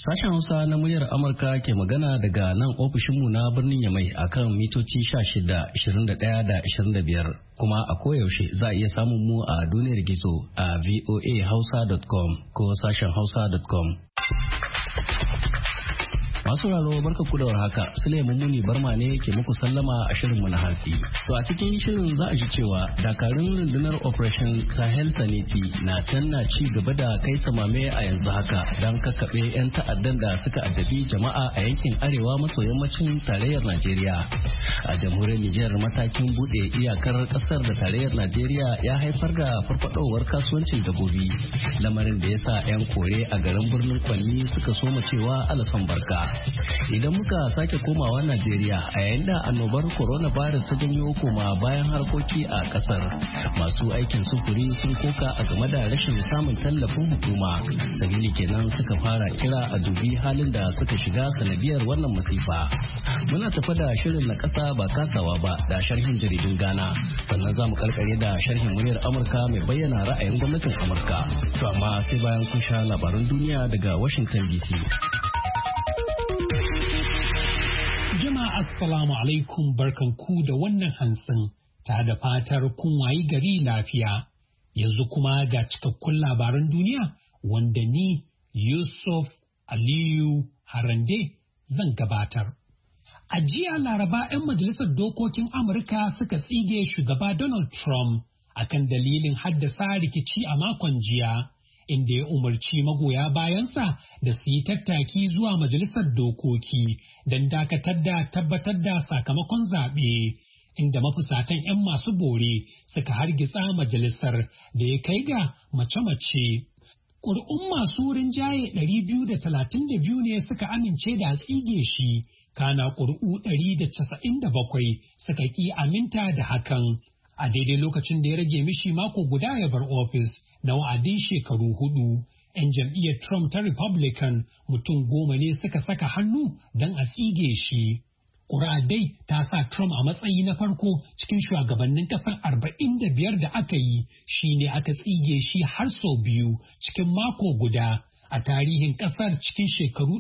Sashen Hausa na muryar Amurka ke magana daga nan ofishinmu na birnin Yamai akan mitoci 16, 21 da 25 kuma a koyaushe za a iya samun mu a duniyar gizo a voahausa.com ko sashen hausa.com. Masu raro barka ku da warhaka, Suleiman Muni Barma ne ke muku sallama a shirinmu na hantsi. To a cikin shirin za a ji cewa dakarun rundunar Operation Sahel Sanity na ci gaba da kai samame a yanzu haka don kakkaɓe 'yan ta'addan da suka addabi jama'a a yankin arewa maso yammacin tarayyar Najeriya. A jamhuriyar Nijar matakin buɗe iyakar ƙasar da tarayyar Najeriya ya haifar da farfadowar kasuwancin dabbobi, lamarin da ya sa 'yan kore a garin birnin Kwanni suka soma cewa alasan barka. Idan muka sake komawa Najeriya a yayin da annobar coronavirus ta janyo koma bayan harkoki a kasar, masu aikin sufuri sun koka a game da rashin samun tallafin hukuma, sabili kenan suka fara kira a dubi halin da suka shiga sanadiyar wannan masifa. Muna tafa da shirin na kasa ba kasawa ba da sharhin jaridun Ghana, sannan za mu karkare da sharhin muryar Amurka mai bayyana ra'ayin gwamnatin Amurka. To amma sai bayan kun sha labaran duniya daga Washington DC. Jama'a assalamu alaikum, barkanku da wannan hantsin ta da fatar kun wayi gari lafiya. Yanzu kuma ga cikakkun labaran duniya wanda ni Yusuf Aliyu Harande zan gabatar. A jiya Laraba 'yan majalisar dokokin Amurka suka tsige shugaba Donald Trump akan dalilin haddasa rikici a makon jiya, inda ya umarci magoya bayansa da su yi tattaki zuwa majalisar dokoki don dakatar da tabbatar da sakamakon zaɓe, inda mafusatan 'yan masu bore suka hargitsa majalisar da ya kai ga mace-mace. Ƙuri'un masu rinjaye 232 ne suka amince da tsige shi, kana ƙuri'u 197 suka ƙi aminta da hakan. A daidai lokacin da ya rage mishi mako guda ya bar ofis na wa'adin shekaru 4, 'yan jam'iyyar Trump ta Republican mutum 10 ne suka saka hannu don a tsige shi. Ƙuri'a dai ta sa Trump a matsayi na farko cikin shugabannin ƙasar 45 da aka yi, shi ne aka tsige shi har sau biyu cikin mako guda a tarihin ƙasar cikin shekaru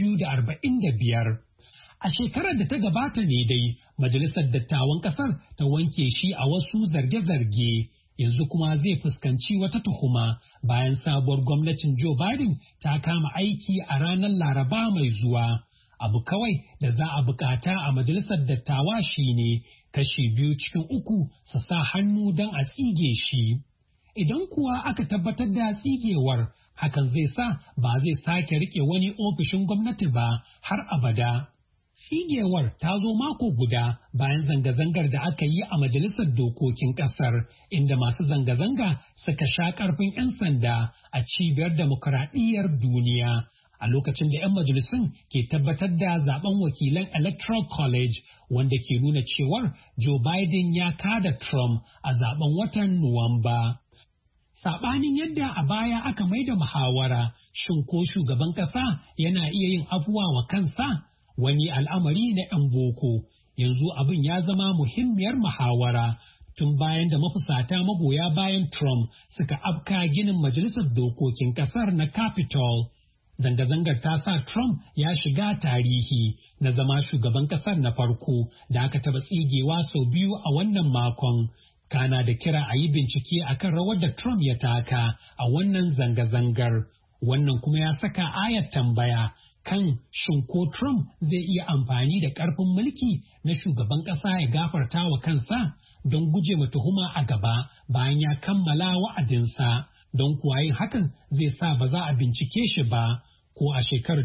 245. A shekarar da ta gabata ne dai, Majalisar Dattawan Ƙasar ta wanke shi a wasu zarge-zarge, yanzu kuma zai fuskanci wata tuhuma bayan sabuwar gwamnatin Joe Biden ta kama aiki a ranar Laraba mai zuwa. Abu kawai da za a bukata a Majalisar Dattawa shine kashi 2 cikin 3 su sa hannu don a tsige shi. Idan kuwa aka tabbatar da tsigewar, hakan zai sa ba zai sake rike wani ofishin gwamnati ba har abada. Tsigewar ta zo mako guda bayan zanga-zangar da aka yi a Majalisar Dokokin Ƙasar, inda masu zanga-zanga suka sha ƙarfin 'yan sanda a cibiyar demokuraɗiyyar duniya, a lokacin da 'yan majalisun ke tabbatar da zaben wakilan Electoral College, wanda ke nuna cewar Joe Biden ya kada Trump a zaben watan Nuwamba. Saɓanin yadda a baya aka maida muhawara, shin ko shugaban ƙasa yana iya yin abuwa wa kansa? Wani al'amari na 'yan boko, yanzu abin ya zama muhimmiyar muhawara tun bayan da mafusata magoya bayan Trump suka afka ginin majalisar dokokin kasar na Capitol. Zanga-zangar ta sa Trump ya shiga tarihi na zama shugaban kasar na farko da aka taba tsigewa sau biyu a wannan makon. Kana da kira a yi bincike akan rawar da Trump ya taka a wannan zanga-zangar. Wannan kuma ya saka ayar tambaya kan shin ko Trump zai iya amfani da ƙarfin mulki na shugaban ƙasa ya gafarta wa kansa don guje ma tuhuma a gaba bayan ya kammala wa'adinsa, don kuwa yin hakan zai sa ba za a bincike shi ba. Ko a shekarar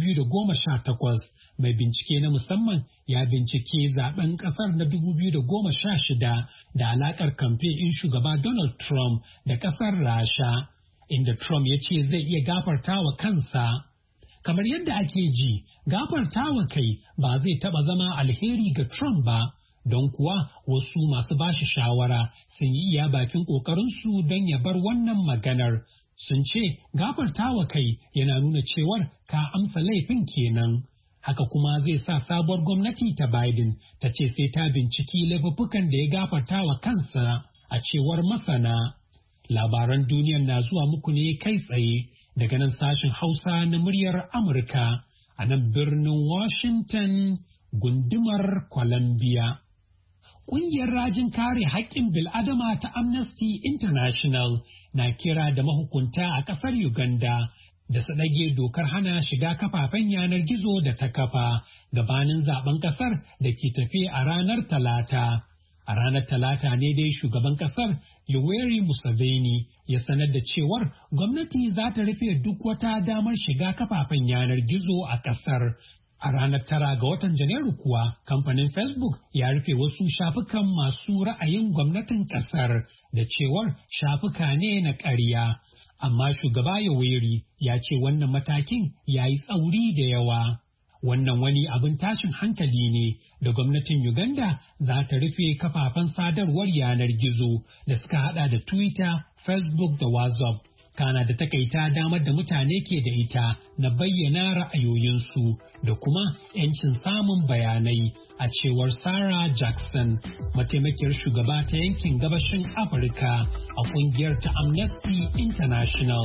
2018 mai bincike na musamman ya bincike zaben ƙasar na 2016 da alaƙar kamfe in shugaba Donald Trump da ƙasar Rasha, inda Trump ya ce zai iya gafarta wa kansa. Kamar yadda ake ji, gafartawa kai ba zai taɓa zama alheri ga Trump ba, don kuwa wasu masu bashi shawara sun yi iya bakin ƙoƙarinsu don ya bar wannan maganar. Sun ce gafartawa kai yana nuna cewar ka amsa laifin kenan. Haka kuma zai sa sabuwar gwamnati ta Biden ta ce sai ta binciki laifuffukan da ya gafartawa kansa, a cewar masana. Labaran duniyar na zuwa muku ne kai tsaye daga nan sashen Hausa na muryar Amurka a nan birnin Washington gundumar Columbia. Ƙungiyar rajin kare haƙƙin bil'adama ta Amnesty International na kira da mahukunta a ƙasar Uganda da su ɗage dokar hana shiga kafafen yanar gizo da ta kafa gabanin zaben ƙasar da ke tafe a ranar Talata. A ranar Talata ne dai shugaban ƙasar Yoweri Museveni ya sanar da cewar gwamnati za ta rufe duk wata damar shiga kafafen yanar gizo a ƙasar. A ranar 9 ga watan Janairu kuwa, kamfanin Facebook ya rufe wasu shafukan masu ra'ayin gwamnatin ƙasar da cewar shafuka ne na ƙarya. Amma shugaba Yoweri ya ce wannan matakin ya yi tsauri da yawa. Wannan wani abin tashin hankali ne da gwamnatin Uganda za ta rufe kafafen sadarwar yanar gizo da suka hada da Twitter, Facebook da WhatsApp. Kana da takaita damar da mutane ke da ita na bayyana ra'ayoyinsu da kuma 'yancin samun bayanai a cewar Sarah Jackson, mataimakiyar shugaba ta yankin gabashin Afirka a kungiyar ta Amnesty International.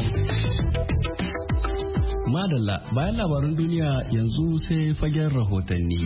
Madalla, bayan labarin duniya yanzu sai fagen rahotanni.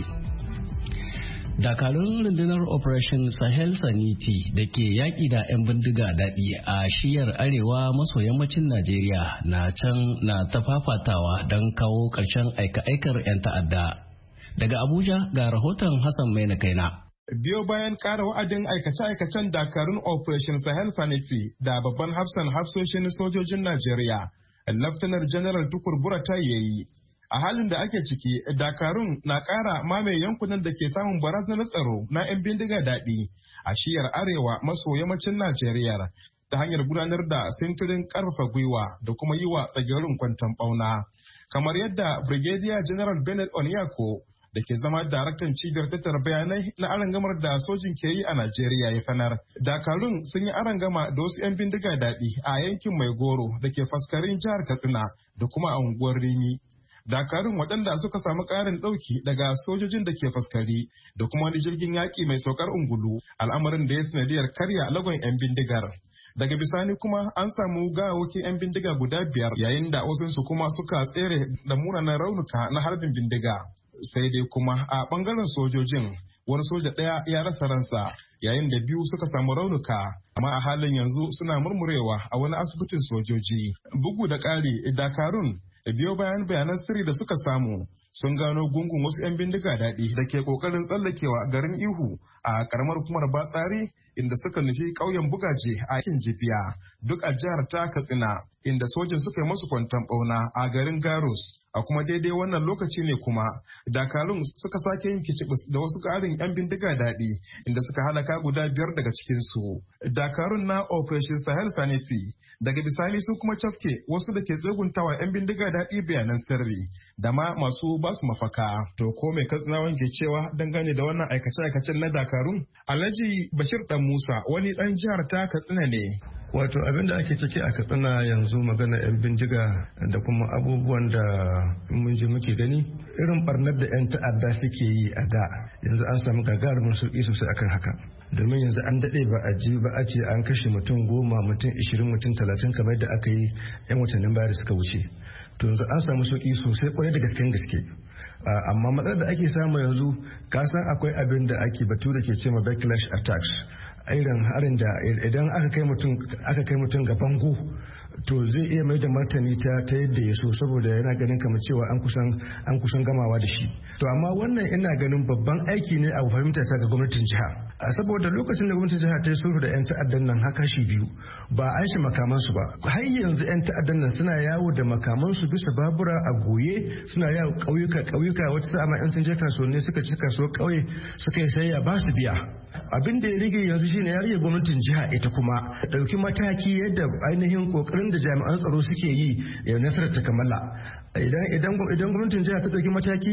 Dakarun rundunar Operation Sahel Sanity da ke yaƙi da 'yan bindiga daɗi a shiyar arewa maso yammacin Najeriya na can na ta fafatawa don kawo ƙarshen aika-aikar 'yan ta'adda. Daga Abuja ga rahoton Hassan Maina Kaina. Biyo bayan ƙara wa'adin aikace-aikacen dakarun Operation Sahel Sanity da babban hafsoshin sojojin Najeriya, Laftanar General Tukur Buratai yayi. A halin da ake ciki, dakarun na ƙara mamaye yankunan da ke samun barazanar tsaro na 'yan bindiga daɗi a shiyar arewa maso yammacin Najeriya ta hanyar gudanar da sintirin ƙarfafa gwiwa da kuma yi wa tsagerin kwanton ɓauna. Kamar yadda Brigadier General Bennett Onyako da ke zama daraktan cibiyar tattara bayanai na arangamar da sojin ke yi a Najeriya ya sanar. Dakarun sun yi arangama da wasu 'yan bindiga daɗi a yankin Maigoro da ke faskarin jihar Katsina da kuma a unguwar Rimi. Dakarun waɗanda suka samu ƙarin ɗauki daga sojojin da ke faskari da kuma wani jirgin yaƙi mai saukar ungulu, al'amarin da ya sanadiyar karya lagon 'yan bindigar. Daga bisani kuma an samu gawawakin 'yan bindiga guda 5 yayin da wasunsu kuma suka tsere da munanan raunuka na harbin bindiga. Sai dai kuma a ɓangaren sojojin wani soja ɗaya ya rasa ransa yayin da 2 suka samu raunuka, amma a halin yanzu suna murmurewa a wani asibitin sojoji. Bugu da ƙari, dakarun biyo bayanan sirri da suka samu sun gano gungun wasu 'yan bindiga daɗi da ke ƙoƙarin tsallakewa garin Ihu a ƙaramar hukumar Batsari inda suka nufi ƙauyen Bugaje a yakin Jibiya duk a jihar ta Katsina inda sojin suka yi masu kwanton ɓauna a garin Garus. A kuma daidai wannan lokaci ne kuma dakarun suka sake yin kicibis da wasu ƙarin 'yan bindiga daɗi inda suka halaka guda 5 daga cikinsu. Dakarun na Operation Sahel Sanity daga bisani su kuma cafke wasu da ke tseguntawa 'yan bindiga daɗi bayanan sirri da ma masu basu mafaka. To ko mai Katsinawan ke cewa dangane da wannan aikace-aikacen na dakarun? Alhaji Bashir Dan Musa wani ɗan jihar ta Katsina ne. Wato abinda ake ciki a Katsina yanzu magana 'yan bindiga da kuma abubuwan da mun je muke gani irin barnar da 'yan ta'adda suke yi a da yanzu an samu gagarumin sauki sosai akan haka, domin yanzu an daɗe ba a ji ba a ce an kashe mutum 10, mutum 20, mutum 30 kamar da aka yi 'yan watannin baya da suka wuce. To yanzu an samu sauki sosai kwarai da gaske. Amma matsalar da ake samu yanzu kasan akwai abin da ake batu da ke ce ma backlash attacks, irin harin da idan aka kai mutum ga bango to zai iya mai da martani ta yadda ya so, saboda yana ganin kamar cewa an kusan gamawa da shi. To amma wannan ina ganin babban aiki ne a fahimta ta ga gwamnatin jiha, saboda lokacin da gwamnatin jiha ta yi sulhu da 'yan ta'addan nan haka shi biyu ba an shi makamansu ba. Har yanzu 'yan ta'addan nan suna yawo da makamansu bisa babura a goye, suna yawo ƙauyuka wata sa'a ma 'yan sun je kasuwanni suka ci kasuwar ƙauye suka yi sayayya ba su biya. Abin da ya rage yanzu shine ya rage gwamnatin jiha ita kuma ɗauki mataki yadda ainihin kokarin da jami'an tsaro suke yi ya nasarar ta kammala. Idan gwamnatin jiha ta ɗauki mataki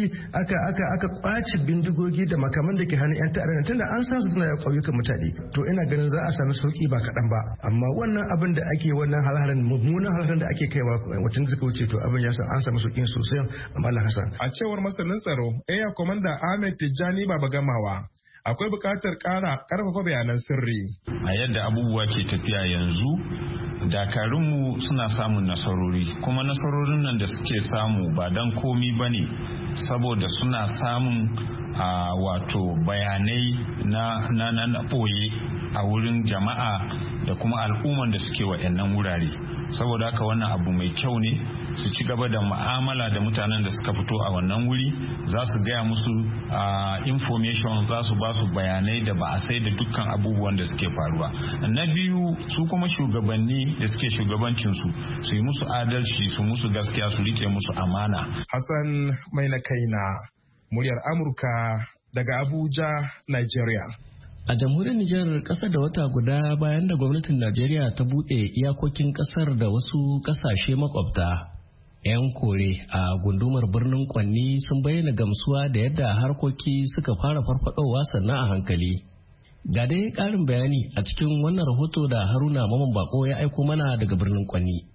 aka kwace bindigogi da makaman da ke hannun 'yan ta'adda tunda an san su suna ya ƙauyukan mutane, to ina ganin za a sami sauki ba kaɗan ba. Amma wannan abin da ake wannan mummunan halharin da ake kaiwa watan suka wuce, to abin ya san an sami sauki sosai a Malam Hassan. A cewar masanin tsaro Air Commander Ahmed Tijjani Baba Gamawa, akwai buƙatar ƙarfafa bayanan sirri. A yadda abubuwa ke tafiya yanzu dakarunmu suna samun nasarori, kuma nasarorin nan da suke samu ba dan komi ba ne saboda suna samun wato bayanai na ɓoye a wurin jama'a da kuma al'umman da suke waɗannan wurare. Saboda haka wannan abu mai kyau ne su ci gaba da mu'amala da mutanen da suka fito a wannan wuri, za su gaya musu information, za su ba su bayanai da ba a sai da dukkan abubuwan da suke faruwa. Na biyu, su kuma shugabanni da suke shugabancinsu su yi musu adalci, su musu gaskiya, su rike musu amana. Hassan mai na kaina, muryar Amurka daga Abuja, Nigeria. A jamhuriyar Nijar, ƙasa da wata guda bayan da gwamnatin Najeriya ta buɗe iyakokin ƙasar da wasu ƙasashe makwabta, 'yan kore a gundumar birnin Kwanni sun bayyana gamsuwa da yadda harkoki suka fara farfadowa sannan a hankali. Ga dai ƙarin bayani a cikin wannan rahoto da Haruna Maman Bako ya aiko mana daga birnin Kwanni.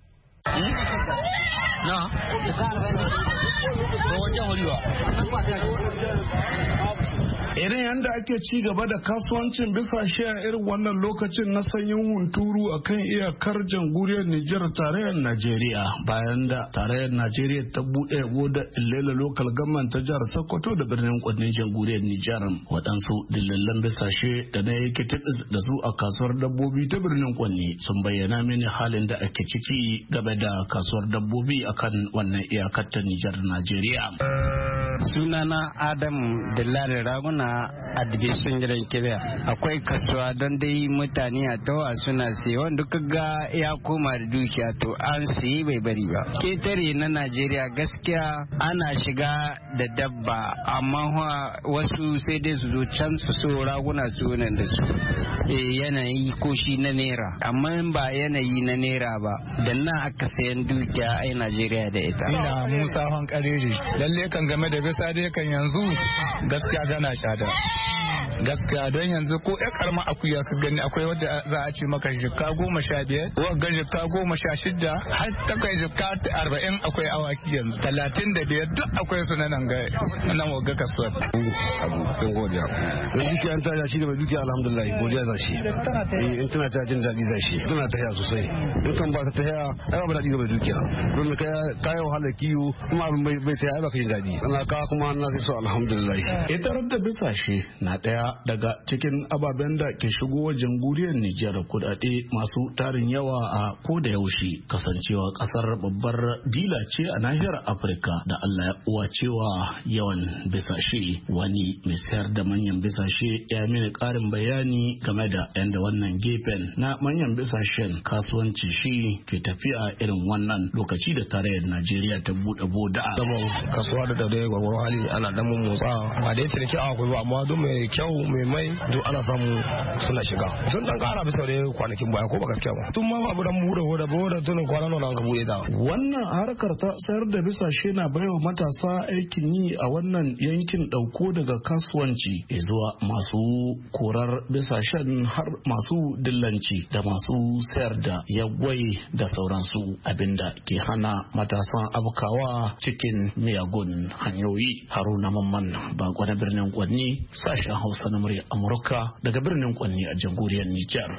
Irin yadda ake ci gaba da kasuwancin bisashe a irin wannan lokacin na sanyin hunturu a kan iyakar jamhuriyar Nijar tarayyar Najeriya, bayan da tarayyar Najeriya ta buɗe goda Ilela Local Government ta jihar Sokoto da birnin Kwannin jamhuriyar Nijar. Waɗansu dillallan bisashe da na yake da su a kasuwar dabbobi ta birnin Kwanni sun bayyana mini halin da ake ciki game da kasuwar dabbobi akan wannan iyakar ta Nijar Najeriya. Sunana Adam Dillari Raguna a division gidan Kibiya. Akwai kasuwa don dai mutane a tawa suna siye, wanda ga ya koma da dukiya to an siye bai bari ba. Ketare na Najeriya gaskiya ana shiga da dabba, amma wasu sai dai su zo can su so raguna su nan da su yanayi ko shi na naira, amma ba yanayi na naira ba da nan aka sayan dukiya ai Najeriya da ita. Ina Musa Hankareji, lalle kan game da bisa dai kan yanzu gaskiya tana tsada. Gaskiya don yanzu ko ya karma akuya ka gani akwai wadda za a ce maka jikka 15, wadda jikka 16, har ta kai jikka 40. Akwai awaki yanzu 35 duk akwai su nan nan wagga kasuwar. Abu don godiya. Don dukiya an tada shi da mai dukiya alhamdulillah godiya za shi. In tana ta jin daɗi za shi. Tana ta haya sosai. In kan ba ta ta haya ai ba daɗi ga mai dukiya. Don kayan wahala kiwo kuma abin bai ta haya ba ka jin daɗi. Ana kawo kuma na sai so alhamdulillah. Ita da bisashe na ɗaya daga cikin ababen da ke shigo jamhuriyar Nijar kudade masu tarin yawa a ko da yaushe, kasancewa kasar babbar dila ce a nahiyar Afirka da Allah ya uwa cewa yawan bisashe. Wani mai sayar da manyan bisashe ya mini karin bayani game da yadda wannan gefen na manyan bisashen kasuwanci shi ke tafiya irin wannan lokaci da tarayyar Najeriya ta buɗe boda. Kasuwa da dai gwagwaro hali ana dan motsa ba da yace da kyau akwai ba, amma duk mai kyau mai duk ana samu suna shiga. Sun dan kara bisa da kwanakin baya ko ba gaskiya ba. Tun ma ba mu dan bude boda tun kwana nan ga bude ta. Wannan harkar ta sayar da bisashe na baiwa matasa aikin yi a wannan yankin, dauko daga kasuwanci zuwa masu korar bisashen har masu dillanci da masu sayar da yagwai da sauransu, abinda ke hana matasan abkawa cikin miyagun hanyoyi. Haruna Mamman Bako na birnin Kwanni, sashen Hausa na murya Amurka daga birnin Kwanni a jamhuriyar Nijar.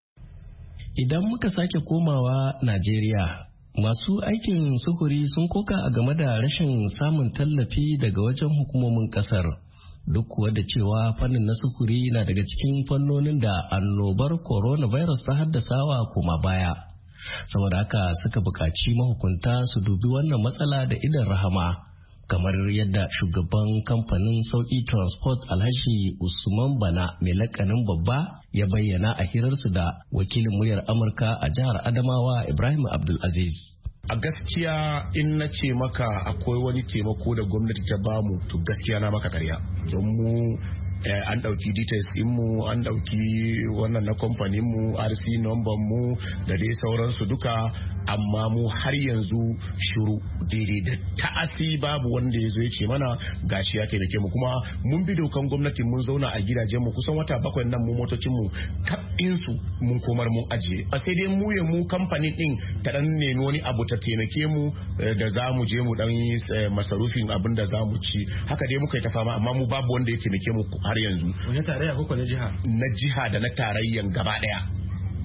Idan muka sake komawa Najeriya, masu aikin sufuri sun koka a game da rashin samun tallafi daga wajen hukumomin kasar, duk kuwa da cewa fannin na sufuri na daga cikin fannonin da annobar coronavirus ta haddasawa koma baya. Saboda haka suka buƙaci mahukunta su dubi wannan matsala da idan rahama, kamar yadda shugaban kamfanin sauki transport Alhaji Usman Bana mai lakanin babba ya bayyana a hirarsu da wakilin muryar Amurka a jihar Adamawa Ibrahim Abdulaziz. A gaskiya in na ce maka akwai wani taimako da gwamnati ta bamu, to gaskiya na maka karya. Don mu an dauki details mu, an dauki wannan na kamfanin mu, RC number mu da dai sauransu duka, amma mu har yanzu shiru daidai da ta'asi babu wanda ya zo ya ce mana gashi ya taimake mu. Kuma mun bi dokan gwamnati, mun zauna a gidajen mu kusan wata 7 nan, mu motocin mu kabin su mun komar mun ajiye. A sai dai mu ya mu kamfanin din ta dan nemi wani abu ta taimake mu da za mu je mu dan masarufin abin da za mu ci. Haka dai muka yi ta fama, amma mu babu wanda ya taimake mu har yanzu. Wani tarayya ko na jiha? Na jiha da na tarayyan gaba daya.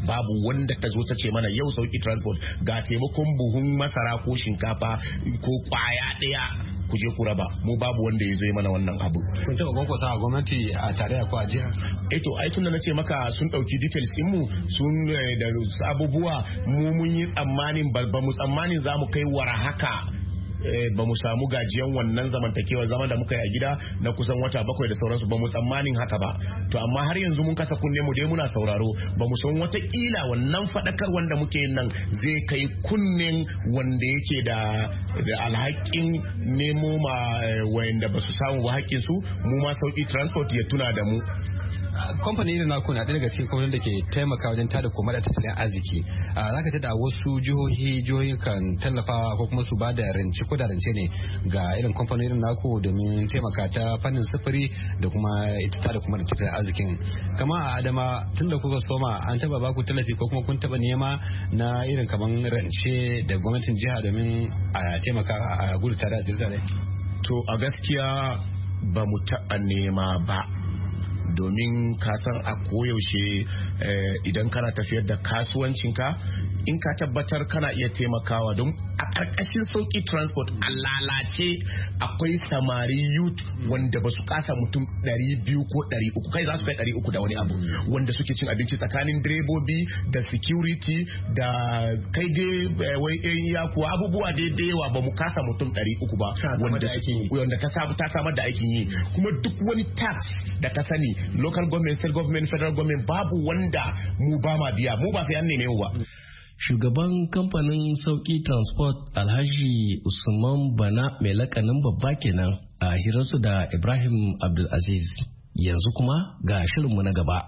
babu wanda ta zo ta ce mana yau sauki transport ga taimakon buhun masara ko shinkafa ko kwaya daya ku je ku raba, mu babu wanda ya zai mana wannan abu. Kun taɓa gwangwasa a gwamnati a tarayya ko a jiha? To ai tunda na ce maka sun ɗauki details din mu sun da abubuwa mu mun yi tsammanin ba mu tsammanin za mu kai wara haka ba mu samu gajiyan wannan zamantakewa zaman da muka yi a gida na kusan wata 7 da sauransu, ba mu tsammanin haka ba. To amma har yanzu mun kasa kunne mu dai muna sauraro, ba mu san watakila wannan fadakar wanda muke yin nan zai kai kunnen wanda yake da alhakin nemo ma wayanda ba su samu ba hakkin su, mu ma sauki transport ya tuna da mu. Kamfani irin naku na ɗaya daga cikin kamfanin da ke taimaka wajen tada koma da tattalin arziki. Za ka tada wasu jihohi kan tallafa ko kuma su ba da rance ko da rance ne ga irin kamfanin irin naku domin taimaka ta fannin sufuri da kuma ita tada koma da tattalin arzikin. Kama a Adama tun da kuka soma an taba baku tallafi ko kuma kun taba nema na irin kaman rance da gwamnatin jiha domin a taimaka a gudu tare a tsirtare? To a gaskiya ba mu taɓa nema ba. Domin kasan a koyaushe idan kana tafiyar da kasuwancinka in ka tabbatar kana iya taimakawa don a ƙarƙashin sauki transport a lalace akwai samari youth wanda ba su kasa mutum 200 ko 300 kai za su kai 300 da wani abu wanda suke cin abinci tsakanin direbobi da security da kai dai wai ya kuwa abubuwa daidai wa ba mu kasa mutum 300 ba wanda ta samar da aikin yi kuma duk wani tax da ka sani local government, state government, federal government babu wanda mu ba ma biya, mu ba sai an neme mu ba. Shugaban kamfanin sauki transport Alhaji Usman Bana mai lakanin babba kenan a hirarsu da Ibrahim Abdulaziz. Yanzu kuma ga shirinmu na gaba.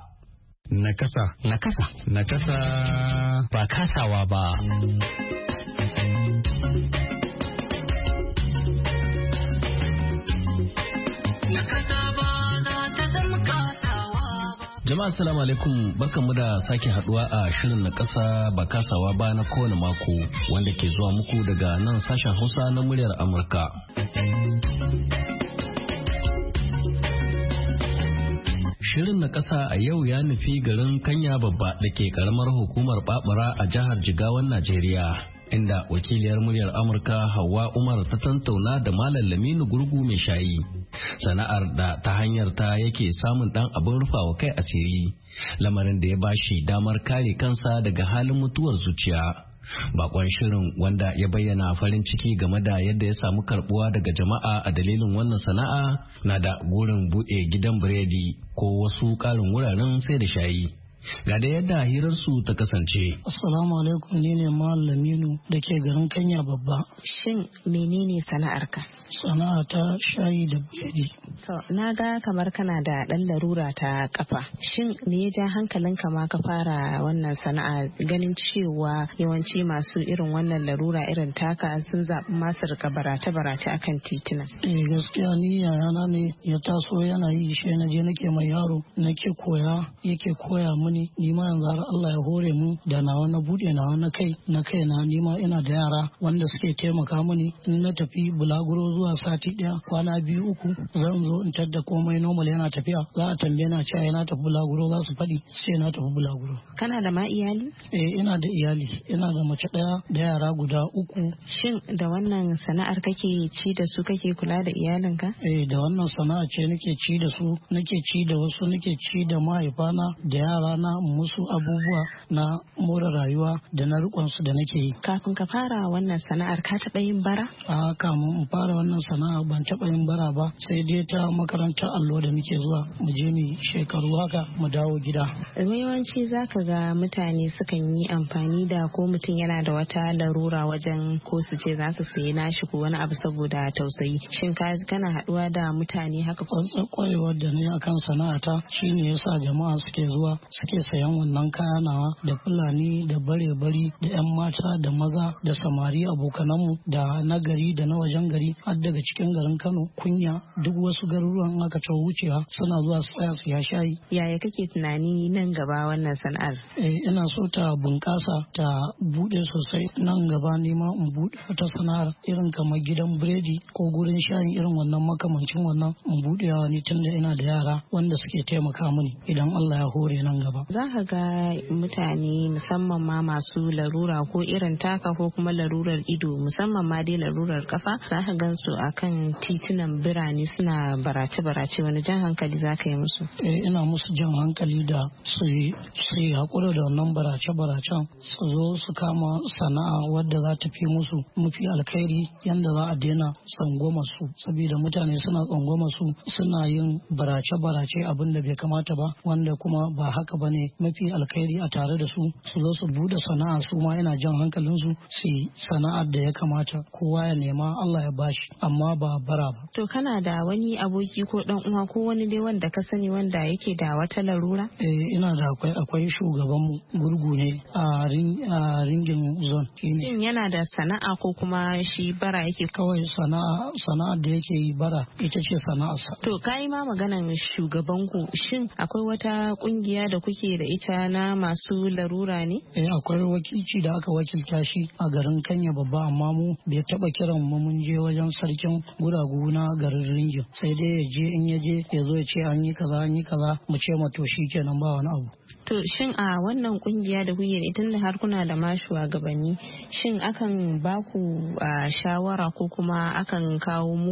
Nakasa. Ba kasawa ba. Jama'a assalamu alaikum, barkanmu da sake haduwa a shirin na kasa ba kasawa ba na kowane mako wanda ke zuwa muku daga nan sashen Hausa na muryar Amurka. Shirin na kasa a yau ya nufi garin Kanya Babba da ke karamar hukumar Babura a jihar Jigawan Najeriya. Inda wakiliyar muryar Amurka Hauwa Umar ta tantauna da Malam Laminu Gurgu mai shayi, sana'ar da ta hanyar ta yake samun dan abin rufawa kai asiri, lamarin da ya bashi damar kare kansa daga halin mutuwar zuciya. Bakon shirin wanda ya bayyana farin ciki game da yadda ya samu karbuwa daga jama'a a dalilin wannan sana'a na da burin buɗe gidan biredi ko wasu ƙarin wuraren sai da shayi. Ga da yadda hirarsu ta kasance. Assalamu alaikum, ni ne Malam Laminu da ke garin Kanya Babba. Shin menene sana'arka? Sana'a ta shayi da biredi. To, na ga kamar kana da ɗan larura ta kafa. Shin me ya ja hankalinka ma ka fara wannan sana'a, ganin cewa yawanci masu irin wannan larura irin taka sun zaɓi masu rika barace-barace akan titina? Gaskiya ni yayana ne ya taso yana yi shi na je nake mai yaro nake koya yake koya mini, ni ma yanzu har Allah ya hore mu da nawa na bude nawa na kai na ni ma ina da yara wanda suke taimaka mini in na tafi bulaguro zuwa sati daya kwana 2-3 zan zo in tadda komai normal yana tafiya, za a tambaye na cewa yana tafi bulaguro za su faɗi sai na tafi bulaguro. Kana da ma iyali? Ina da iyali, ina da mace daya da yara guda 3. Shin da wannan sana'ar kake ci da su, kake kula da iyalinka? Da wannan sana'a ce nake ci da su, nake ci da wasu, nake ci da mahaifana da yara na musu abubuwa na more rayuwa da na rikonsu da nake yi. Kafin ka fara wannan sana'ar ka taɓa yin bara? Kamun in fara wannan sana'a ban taɓa yin bara ba, sai dai ta makarantar allo da muke zuwa mu je mu shekaru haka mu dawo gida. Yawanci zaka ga mutane sukan yi amfani da ko mutum yana da wata larura wajen ko su ce za su sayi nashi ko wani abu saboda tausayi. Shin kana haɗuwa da mutane haka? Tsantsan kwarewar da ne akan sana'ata shine yasa jama'a suke zuwa suke sayan wannan kaya nawa, da fulani da bare-bari da 'yan mata da maza da samari abokananmu da na gari da na wajen gari har daga cikin garin Kano, Kunya, duk wasu garuruwan aka ta wucewa suna zuwa su tsaya su ya shayi. Yaya kake tunani nan gaba wannan sana'ar? Ina so ta bunƙasa ta buɗe sosai nan gaba, nima in buɗe wata sana'ar irin kamar gidan biredi ko gurin shayin irin wannan makamancin wannan in buɗewa ni tunda ina da yara wanda suke taimaka mini idan Allah ya hore nan gaba. ba. Za ka ga mutane musamman ma masu larura ko irin taka ko kuma larurar ido, musamman ma dai larurar kafa, za ka gan su akan titunan birane suna barace-barace. Wani jan hankali za ka yi musu? Ina musu jan hankali da su yi haƙura da wannan barace-baracen, su zo su kama sana'a wadda za ta fi musu mafi alkhairi, yanda za a daina tsangwama su, saboda mutane suna tsangwama su, suna yin barace-barace abin da bai kamata ba, wanda kuma ba haka ba ne. Mafi alkhairi a tare da su zo su bude sana'a. Su ma ina jan hankalin su yi sana'ar da ya kamata, kowa ya nema Allah ya bashi, amma ba bara ba. To kana da wani aboki ko dan uwa ko wani dai wanda ka sani wanda yake da wata larura? Ina da akwai shugaban mu gurgu ne a ringin zone. Shin yana da sana'a ko kuma shi bara yake? Kawai sana'a da yake yi bara ita ce sana'arsa. To kai ma maganan shugaban ku, shin akwai wata kungiya da kuke da ita na masu larura ne? Akwai wakilci da aka wakilta shi a garin Kanya babba, amma mu bai taba kiran mu mun je wajen sarkin guragu na garin ringin. Sai dai ya je, in ya je ya zo ya ce an yi kaza mu ce ma to shikenan ba wani abu. To shin a wannan kungiya da kuke da tunda har kuna da ma shugabanni, shin akan baku shawara ko kuma akan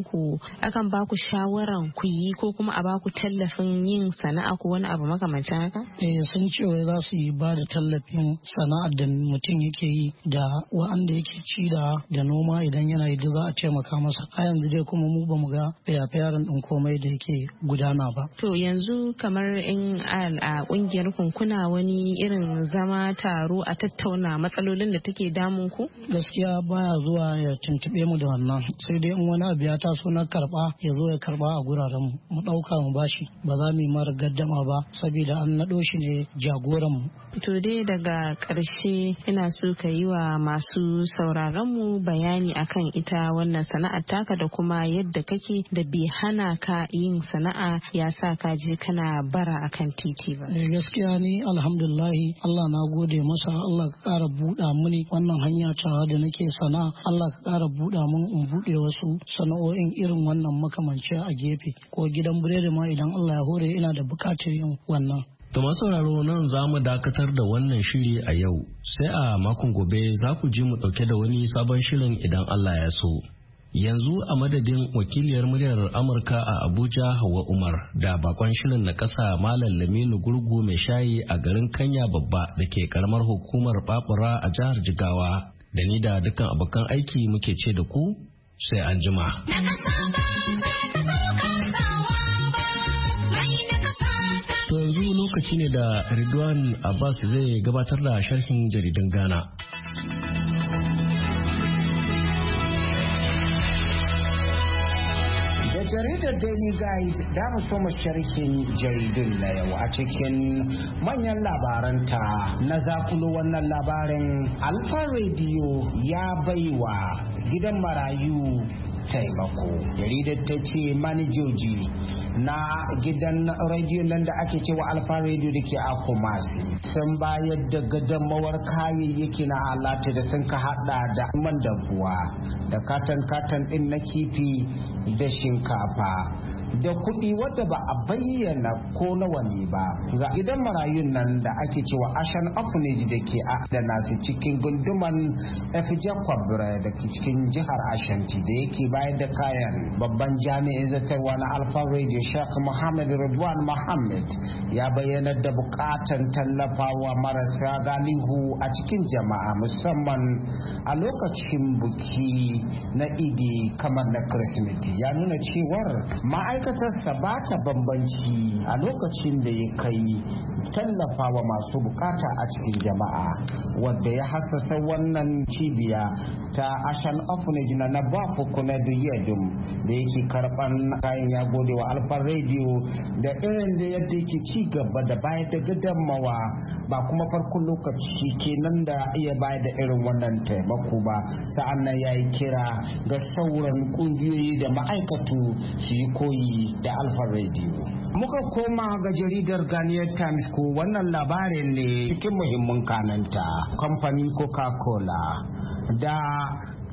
baku shawaran ku yi ko kuma a baku tallafin yin sana'a ko wani abu makamancin haka? Sun ce wai za su yi ba da tallafin sana'ar da mutum yake yi da wa'anda yake ci da noma, idan yana yi za a taimaka masa. A yanzu dai kuma mu bamu ga fayafayaran din komai da yake gudana ba. To yanzu kamar in a kungiyar kuna wani irin zama taro a tattauna matsalolin da take damun ku? Gaskiya baya zuwa ya tuntube mu da wannan, sai dai in wani abu ya taso na karba ya zo ya karba a guraren mu dauka mu bashi, ba za mu yi mara gaddama ba saboda an naɗo shi ne jagoran mu. To dai daga ƙarshe ina so ka yi wa masu sauraron mu bayani akan ita wannan sana'ar taka da kuma yadda kake da bai hana ka yin sana'a ya sa ka je kana bara akan titi ba. Gaskiya ni alhamdulillahi Allah na gode masa. Allah ka ƙara buɗa mini wannan hanya tawa da nake sana'a. Allah ka ƙara buɗa mun in buɗe wasu sana'o'in irin wannan makamanci a gefe, ko gidan biredi ma idan Allah ya hore ina da buƙatar yin wannan. To masu sauraro, nan za mu dakatar da wannan shiri a yau, sai a makon gobe za ku ji mu ɗauke da wani sabon shirin idan Allah ya so. Yanzu a madadin wakiliyar muryar Amurka a Abuja Hauwa Umar da bakon shirin na ƙasa Malam Laminu Gurgu mai shayi a garin Kanya babba da ke karamar hukumar Babura a jihar Jigawa, da ni da dukkan abokan aiki muke ce da ku sai an jima. Yanzu lokaci ne da Ridwan Abbas zai gabatar da sharhin jaridan Ghana. Da jaridar Daily Guide da mu soma sharhin jaridun na yau a cikin manyan labaranta na zakulo wannan labarin. Alfa Radio ya baiwa gidan marayu taimako. Jaridar ta ce manajoji na gidan rediyo nan da ake cewa Alfa Radio da ke a Kumasi sun bayar da gadammawar kayayyaki na alata da sun ka hada da man dafuwa da katon din na kifi da shinkafa da kuɗi wadda ba a bayyana ko nawa ne ba ga gidan marayun nan da ake cewa Ashan Orphanage da ke da nasu cikin gunduman Efjakwabra da ke cikin jihar Ashanti da yake bayar da kayan. Babban jami'in zartarwa na Alfa Radio Sheikh Muhammad Ridwan Muhammad ya bayyana da bukatan tallafawa marasa galihu a cikin jama'a musamman a lokacin buki na idi kamar na Kirsimeti. Ya nuna cewar ma'aikatarsa ba ta bambanci a lokacin da ya kai tallafawa masu bukata a cikin jama'a, wadda ya hassasa wannan cibiya ta Ashan Orphanage na Nabafu na Duyedum da yake karban kayan. Ya gode wa Alfa Radio da irin da yadda yake ci gaba da bayar da gudunmawa, ba kuma farkon lokaci kenan da iya bayar da irin wannan taimako ba. Sa'an nan ya yi kira ga sauran kungiyoyi da ma'aikatu su yi koyi da Alfa Radio. Muka koma ga jaridar Ghanaian Times ko wannan labarin ne cikin muhimmin kananta. Kamfanin Coca-Cola da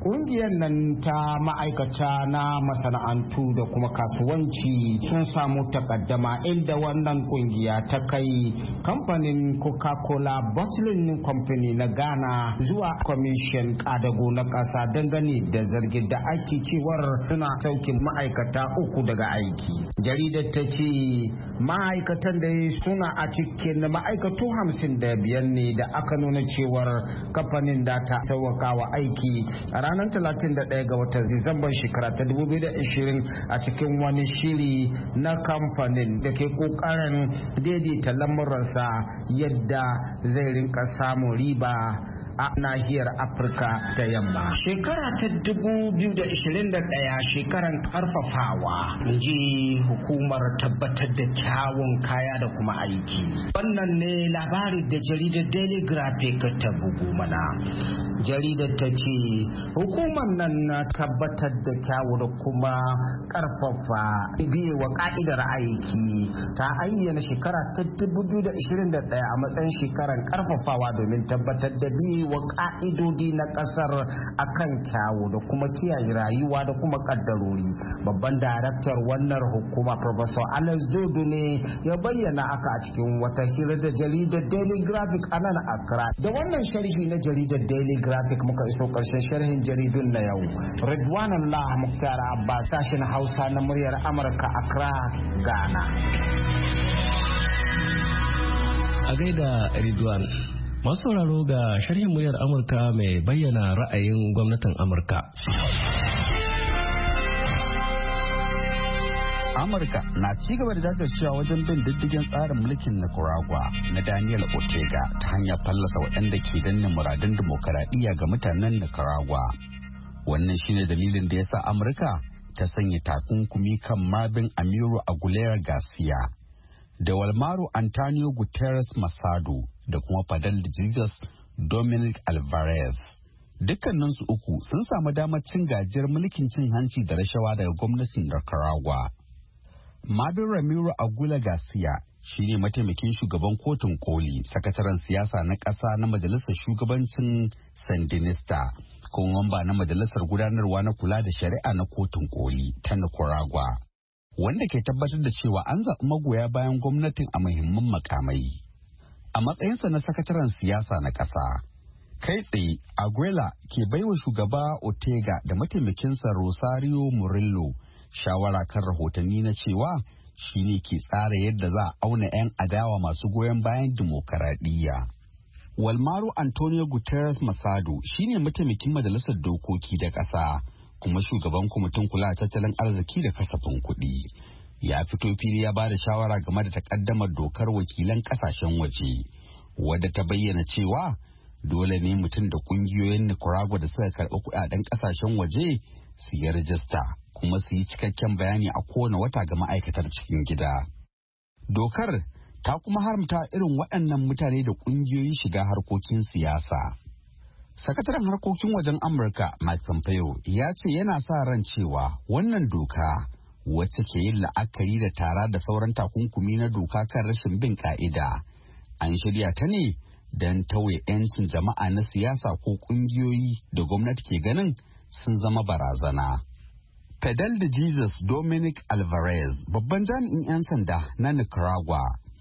Ƙungiyar nan ta ma'aikata na masana'antu da kuma kasuwanci sun samu takaddama inda wannan ƙungiya ta kai kamfanin Coca-Cola Bottling Company na Ghana zuwa Commission Ƙadago na ƙasa dangane da zargin da ake cewar suna saukin ma'aikata 3 daga aiki. Jaridar ta ce ma'aikatan da suna a cikin ma'aikatu 55 ne da aka nuna cewar kamfanin da ta sauwakawa aiki a ranar 31 ga watan Disamban shekara ta 2020 a cikin wani shiri na kamfanin da ke kokarin daidaita lamuransa yadda zai rinka samun riba a nahiyar Afirka ta yamma. Shekara ta 2021 shekaran karfafawa, ji hukumar tabbatar da kyawun kaya da kuma aiki. Wannan ne labari da jaridar Daily Graphic ta bugu mana. Jaridar ta ce hukumar nan na tabbatar da kyawu da kuma karfafa biyewa ka'idar aiki ta ayyana shekara ta 2021 a matsayin shekaran karfafawa domin tabbatar da wa ka'idodi na kasar akan kyawu da kuma kiyaye rayuwa da kuma kaddarori. Babban daraktar wannan hukuma Professor Alex Dodo ne ya bayyana aka a cikin wata hira da jaridar Daily Graphic a nan Accra. Da wannan sharhi na jaridar Daily Graphic muka iso karshen sharhin jaridun na yau. Ridwanullah Muktar Abbas, sashen Hausa na muryar Amurka, Accra, Ghana. A gaida Ridwan. Masu sauraro ga sharhin muryar Amurka mai bayyana ra'ayin gwamnatin Amurka. Amurka na ci gaba da jajircewa wajen bin diddigin tsarin mulkin Nicaragua na Daniel Ortega ta hanyar fallasa waɗanda ke danne muradun dimokuraɗiyya ga mutanen Nicaragua. Wannan shine dalilin da ya sa Amurka ta sanya takunkumi kan Marvin Amiru Aguilera Garcia da Walmaro Antonio Guterres Masado da kuma Fidel Jesus Dominic Alvarez. Dukkaninsu uku sun samu damar cin gajiyar mulkin cin hanci da rashawa daga gwamnatin Nicaragua. Marvin Ramiro Aguilera Garcia shine mataimakin shugaban kotun koli, sakataren siyasa na ƙasa na majalisar shugabancin Sandinista, kuma mamba na majalisar gudanarwa na kula da shari'a na kotun koli ta Nicaragua, wanda ke tabbatar da cewa an zaɓi magoya bayan gwamnatin a muhimman makamai. A matsayinsa na sakataren siyasa na ƙasa, kai tsaye Aguilera ke baiwa shugaba Ortega da mataimakinsa Rosario Murillo shawara kan rahotanni na cewa shi ne ke tsara yadda za a auna 'yan adawa masu goyon bayan dimokuraɗiyya. Walmaro Antonio Guterres Masado shi ne mataimakin majalisar dokoki da ƙasa kuma shugaban kwamitin kula da tattalin arziki da kasafin kuɗi. Ya fito fili ya ba da shawara game da takaddamar dokar wakilan ƙasashen waje, wadda ta bayyana cewa dole ne mutum da ƙungiyoyin Nicaragua da suka karɓi kuɗaɗen ƙasashen waje su yi rajista kuma su yi cikakken bayani a kowane wata ga ma'aikatar cikin gida. Dokar ta kuma haramta irin waɗannan mutane da ƙungiyoyin shiga harkokin siyasa. Sakataren harkokin wajen Amurka Mike Pompeo ya ce yana sa ran cewa wannan doka, wacce ke yin la'akari da tara da sauran takunkumi na doka kan rashin bin ka'ida, an shirya ta ne don tauye 'yancin jama'a na siyasa ko ƙungiyoyi da gwamnati ke ganin sun zama barazana. Fidel de Jesus Dominic Alvarez, babban jami'in 'yan sanda na Nicaragua,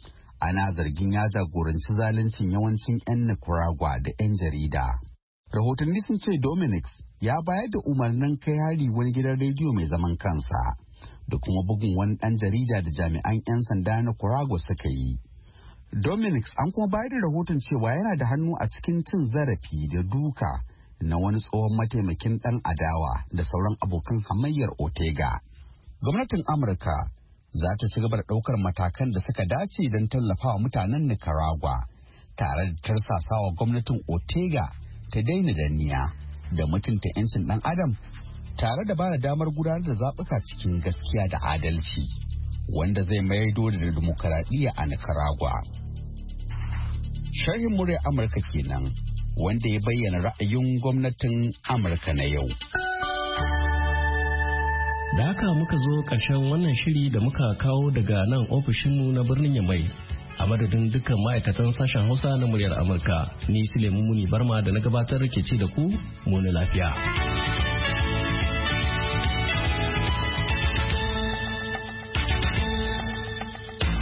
ana zargin ya jagoranci zaluncin yawancin 'yan Nicaragua da 'yan jarida. Rahotanni sun ce Dominic ya bayar da umarnin kai hari wani gidan rediyo mai zaman kansa da kuma bugun wani ɗan jarida da jami'an 'yan sanda na Nicaragua suka yi. Dominic an kuma bayar da rahoton cewa yana da hannu a cikin cin zarafi da duka na wani tsohon mataimakin ɗan adawa da sauran abokan hamayyar Ortega. Gwamnatin Amurka za ta ci gaba da ɗaukar matakan da suka dace don tallafawa mutanen Nicaragua, tare da tarsasawa gwamnatin Ortega ta daina danniya da mutunta 'yancin ɗan adam, tare da ba da damar gudanar da zaɓuka cikin gaskiya da adalci, wanda zai maido da dimokuraɗiyya a Nicaragua. Sharhin muryar Amurka kenan, wanda ya bayyana ra'ayin gwamnatin Amurka na yau. Da haka muka zo ƙarshen wannan shiri da muka kawo daga nan ofishinmu na birnin Yamai. A madadin dukkan ma'aikatan sashen Hausa na muryar Amurka, ni Sulaiman Muni Barma da na gabatar ke ce da ku, mu lafiya.